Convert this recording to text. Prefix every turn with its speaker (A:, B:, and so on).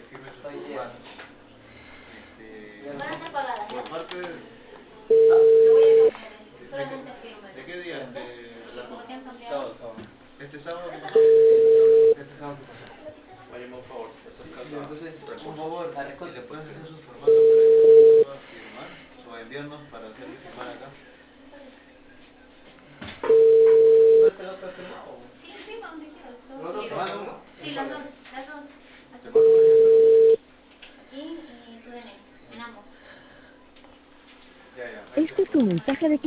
A: firme sus formatos.
B: Van a estar pagadas.
A: Por parte de...
B: Lo voy a cambiar. Solamente firme.
A: ¿De qué día hablamos?
B: ¿Por qué han cambiado?
C: Sábado.
A: ¿Este sábado qué pasó?
C: Este sábado que pasó.
A: Oye, por favor, te acercas
C: Sí, entonces,
A: a
C: por
A: recursos
C: favor,
A: y le puedes hacer sus formatos para que pueda firmar o enviarnos para hacerle firmar acá.
C: ¿no es pelota firmado?
B: Sí, firma donde quieras.
C: ¿Los dos firmaron, no?
B: Sí, las dos. Las dos.
A: Te mando un ejemplo.
B: Aquí y tu DNI. En ambos.
A: Ya, ya.
D: Este es tu mensaje de